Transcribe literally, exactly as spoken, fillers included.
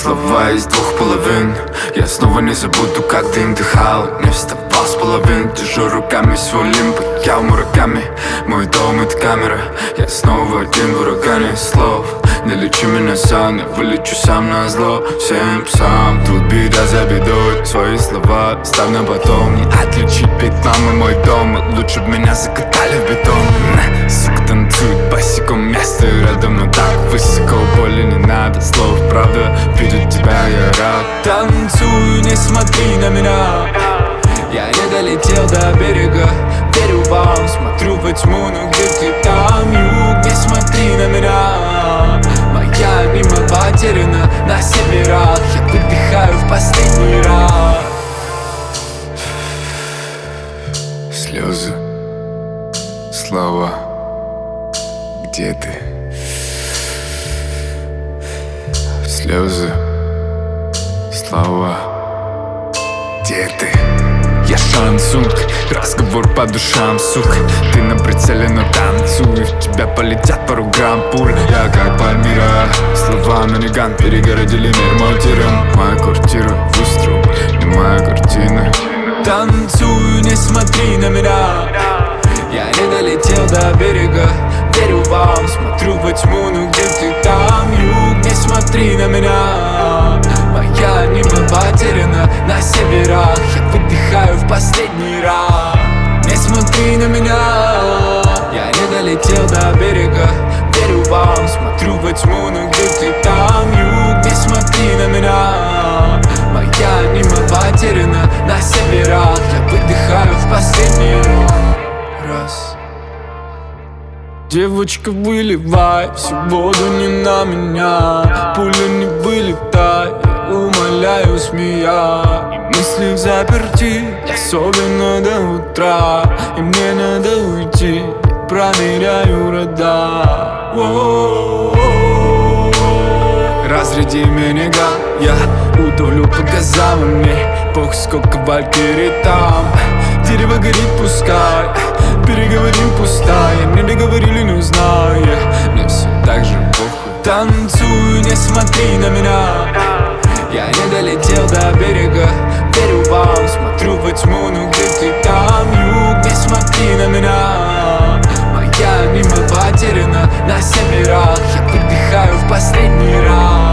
слова из двух половин. Я снова не забуду, как ты дыхал. Не вставал с половин, держу руками свой лимб. Я в Мураками, мой дом это камера. Я снова один в урагане слов. Не лечи меня сам, я вылечу сам на зло всем псам. Тут беда за бедой, свои слова ставь на потом. Не отличить Вьетнам и мой дом. Лучше б меня закатали в бетон. Сука танцует босиком, место рядом, но так высоко. Боли не надо слов, правда, видеть тебя я рад. Танцую, не смотри на меня. Я не долетел до берега, верю вам. Смотрю во тьму, но где ты там, юг? Не смотри на меня. Моя мимо потеряна на северах. Я выдыхаю в последний раз. Слезы, слова, где ты? Слезы, слова, где ты? Я шансунг, разговор по душам, сука. Ты на прицеле, но танцуй. В тебя полетят пару грамм пуль. Я как Пальмира, слова маниган перегородили мир монтиром. Моя квартира выстрел, не моя картина. Танцую, не смотри на меня. Я не долетел до берега, верю вам. Смотрю во тьму, ну где ты там, юг? Не смотри на меня. Моя мимо потеряна на северах. Я выдыхаю в последний раз. Не смотри на меня. Я не долетел до берега, верю вам. Смотрю во тьму, ну где ты там, юг? Не смотри на меня. Моя мимо потеряна на северах. Я выдыхаю в последний раз. Девочка, выливай всю воду не на меня. Пуля не вылетай, умоляю, смея. И мысли в заперти, особенно до утра. И мне надо уйти, я проверяю радар. Разряди миниган, я удавлю по газам. И мне пох, сколько валькирий там. Дерево горит, пускай, переговорим пустая. Мне договорили, не узнаю, мне все так же похуй. Танцую, не смотри на меня. Я не долетел до берега, верю вам. Смотрю во тьму, ну где ты там, юг? Не смотри на меня. Моя мимо потеряна на северах. Я выдыхаю в последний раз.